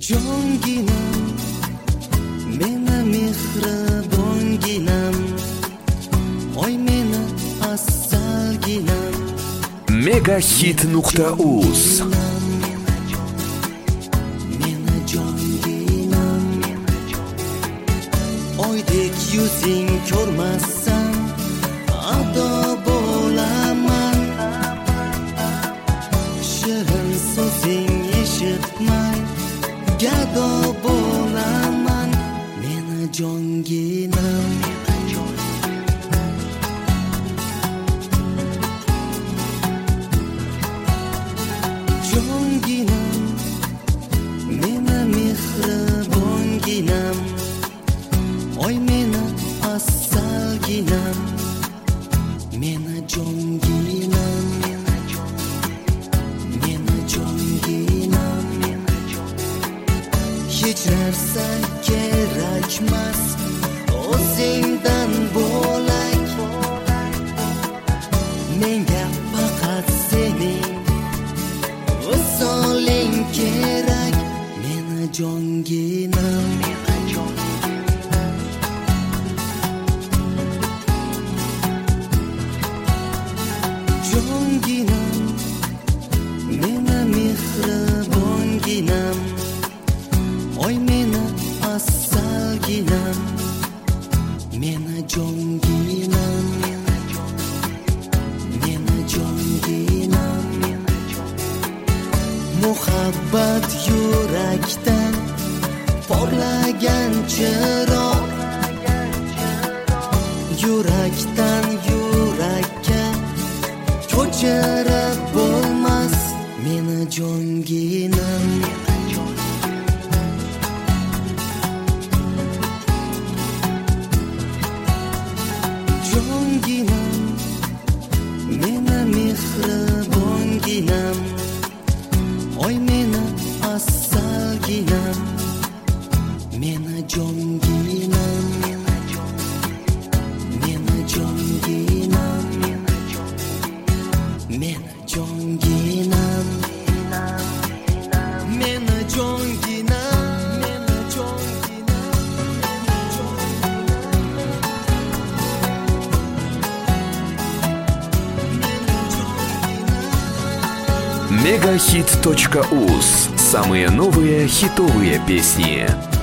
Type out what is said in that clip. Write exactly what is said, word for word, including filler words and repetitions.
jonginam, meni mehribonginam, oy meni afzalginam. Megahit nuqta uz Meni jonginam, oydek yuzing ko'rmasam ado bo'laman. Shirin so'zing eshitmay gado bo'laman. Meni jonginam, jonginam, meni mehribonginam, oy meni afzalginam. Meni jonginam, meni jonginam, hech narsa kerakmas o'zingdan bo'lak. Menga faqat sening visoling kerak. Meni jonginam, jonginam, meni mehribonginam, oy meni afzalginam. Meni jonginam, meni jonginam, muhabbat yurakdan porlagan chiroq. Yurakdan yurakka ko'chirib bo'lmas. Meni jonginam, jonginam, meni mehribonginam, oy meni afzalginam. Meni jonginam, meni jonginam, meni jonginam, meni jonginam, meni Megahit точка уз. Самые новые хитовые песни.